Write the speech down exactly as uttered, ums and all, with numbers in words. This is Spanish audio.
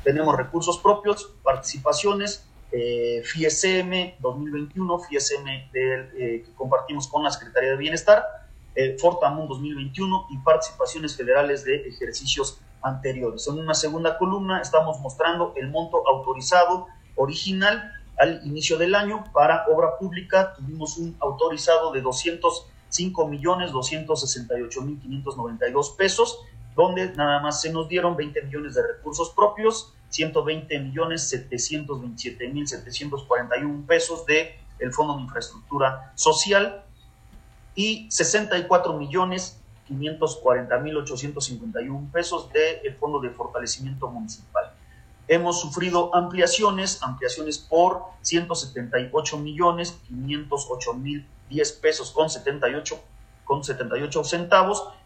Tenemos recursos propios, participaciones, eh, F I E S M dos mil veintiuno, F I E S M del, eh, que compartimos con la Secretaría de Bienestar, eh, Fortamun dos mil veintiuno y participaciones federales de ejercicios anteriores. En una segunda columna estamos mostrando el monto autorizado original al inicio del año. Para obra pública tuvimos un autorizado de doscientos cinco millones doscientos sesenta y ocho mil quinientos noventa y dos pesos, donde nada más se nos dieron veinte millones de recursos propios, ciento veinte millones setecientos veintisiete mil setecientos cuarenta y uno pesos del Fondo de Infraestructura Social y sesenta y cuatro millones quinientos cuarenta mil ochocientos cincuenta y uno pesos del Fondo de Fortalecimiento Municipal. Hemos sufrido ampliaciones, ampliaciones por ciento setenta y ocho millones quinientos ocho mil diez pesos con setenta y ocho, con setenta y ocho centavos,